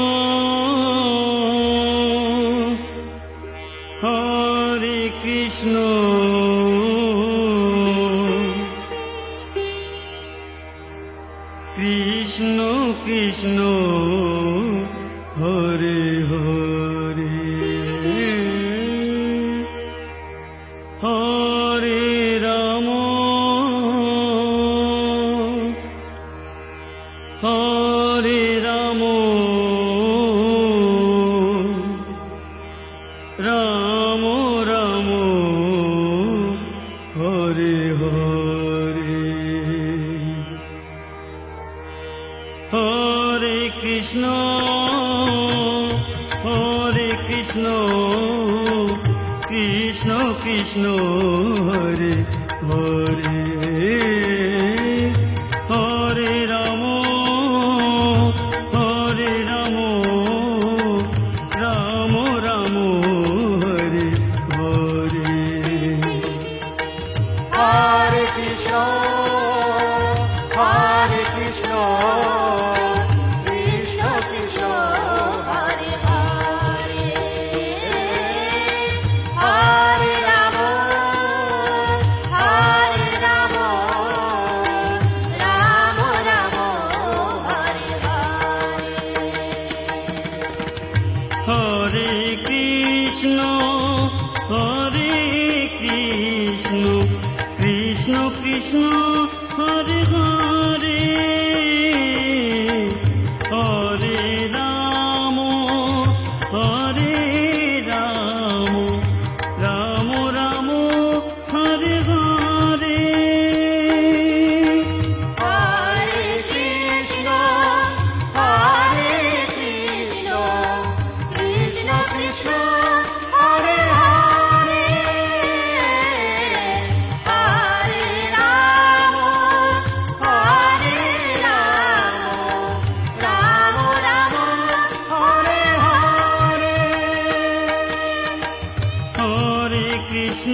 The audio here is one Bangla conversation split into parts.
Hare Krishna Krishna Krishna Hare Hare Hare Ram Hare Ram Ram Ram Hare Hare Hare Krishna Krishna Krishna Hare Hare Hare Ram Ram Ram Hare Hare Hare Krishna Krishna Krishna Hare Hare Hare Ram Ram Ram Hare Hare Hare Krishna Krishna Krishna Hare Hare Hare Ram Ram Ram Hare Hare Hare Krishna Krishna Krishna Hare Hare Hare Ram Ram Ram Hare Hare Hare Krishna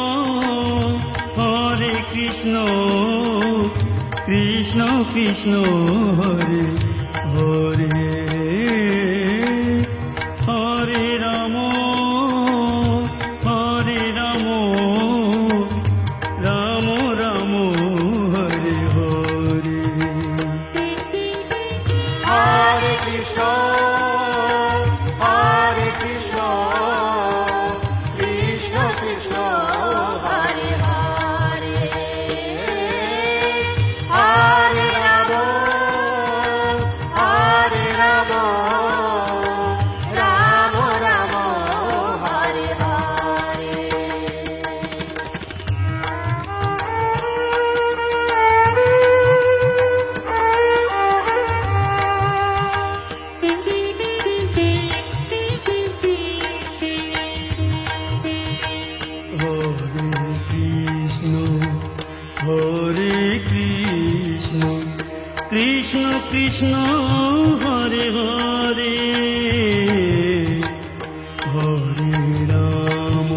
Krishna Krishna Hare Hare Hare Ram Ram Ram Hare Hare Hare Krishna Krishna Krishna Hare Hare Hare Ram Ram Ram Hare Hare Hare Krishna Krishna Krishna Hare Hare Hare Ram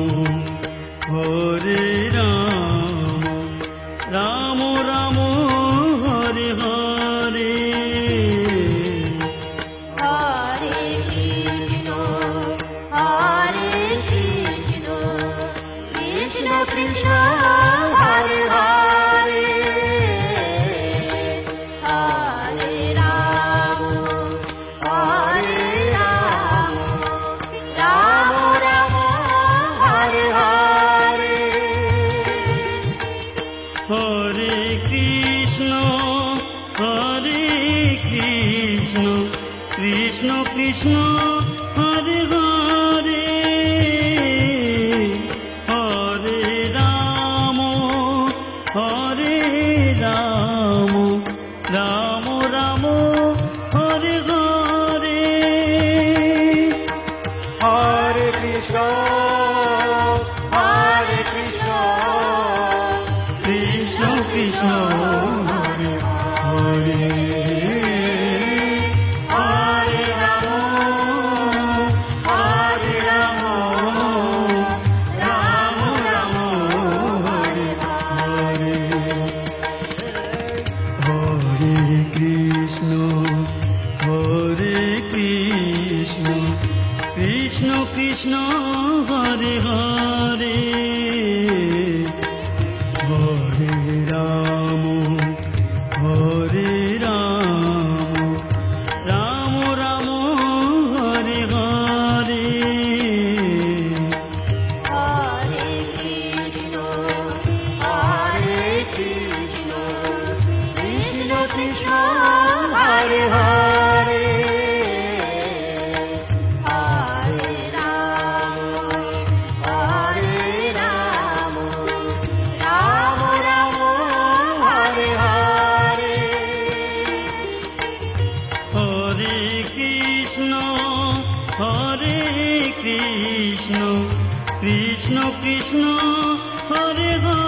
Ram Ram Hare Hare Hare Krishna Krishna Krishna Hare Hare Hare Ram Ram Ram Hare Hare Hare Krishna Krishna Krishna Hare Hare Hare Ram Ram Ram Hare Hare Hare Krishna Krishna Krishna Hare Hare Hare Ram Krishna Hare Hare Hare Ram Ram Ram Hare Hare Hare Krishna, Krishna Krishna, Hare Hare, Hare Ram, Ram Ram, Hare Hare. Hare Krishna Krishna Krishna Hare Hare